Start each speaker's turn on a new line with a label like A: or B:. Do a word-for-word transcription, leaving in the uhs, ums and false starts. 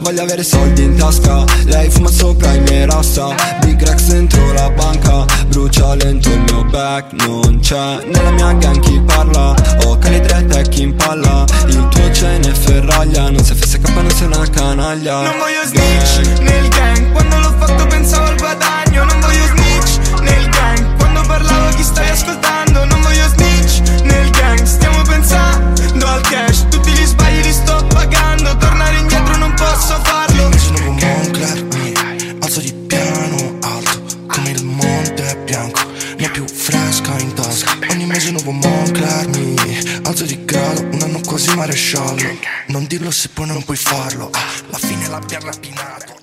A: voglio avere soldi in tasca. Lei fuma sopra i miei rasta. Big Rex dentro la banca. Brucia lento il mio back. Non c'è nella mia gang chi parla. Ho cani dritta e chi impalla. Il tuo ce ne ferraglia. Non sei F S K, non sei una canaglia.
B: Non voglio snitch nel gang. Quando l'ho fatto pensavo al guadagno. Non voglio snitch nel gang. Quando parlavo chi stai ascoltando. Non voglio snitch nel gang. Stiamo pensando al cash. Tutti gli sbagli li sto pagando. Tornare indietro non posso farlo.
C: Mi sono come Moncler, alzo di piano alto come il monte bianco. Ne ho più fresca in tasca. Ogni mese nuovo Moncler, mi alzo di grado, un anno quasi maresciallo. Non dirlo se poi non puoi farlo. Alla fine l'abbiamo rapinato.